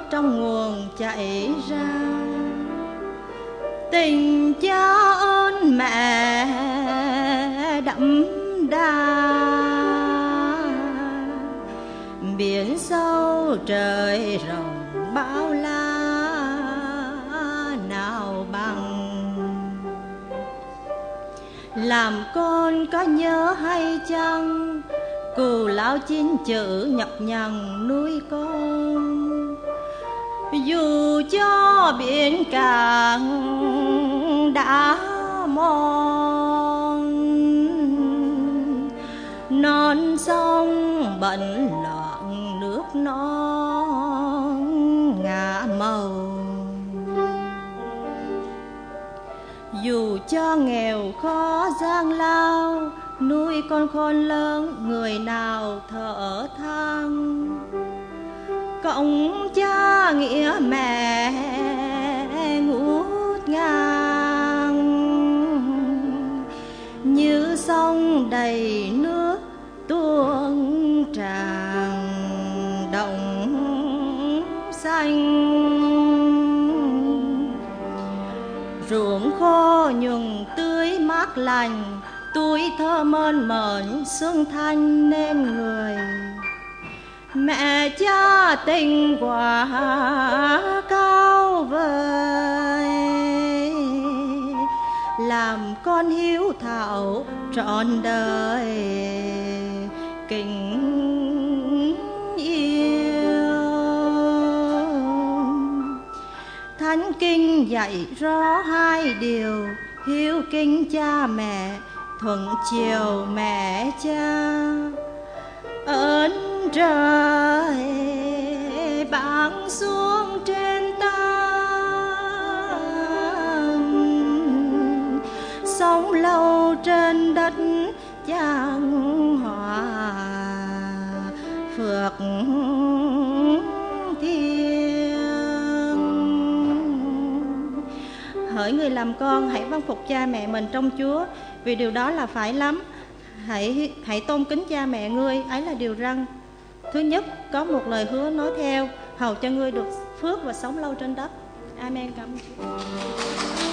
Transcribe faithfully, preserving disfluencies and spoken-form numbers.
trong nguồn chảy ra. Tình cha ơn mẹ đậm đà, biển sâu trời rộng bao la nào bằng. Làm con có nhớ hay chăng, cù lao chín chữ nhọc nhằn nuôi con. Dù cho biển cạn đã mòn, non sông bận loạn nước non ngả màu. Dù cho nghèo khó gian lao, nuôi con khôn lớn người nào thở than. Cộng cha nghĩa mẹ ngút ngang, như sông đầy nước tuôn tràn đồng xanh. Ruộng khô nhuần tươi mát lành, tuổi thơ mơn mởn xuân thanh nên người. Mẹ cha tình quả cao vời, làm con hiếu thảo trọn đời kính yêu. Thánh kinh dạy rõ hai điều, hiếu kính cha mẹ, thuận chiều mẹ cha. Ơn trời ban xuống trên ta, sống lâu trên đất chan hòa phước thiên. Hỡi người làm con, hãy vâng phục cha mẹ mình trong Chúa, vì điều đó là phải lắm. Hãy hãy tôn kính cha mẹ ngươi, ấy là điều răn. Thứ nhất, có một lời hứa nói theo, hầu cho ngươi được phước và sống lâu trên đất. Amen. Cảm ơn.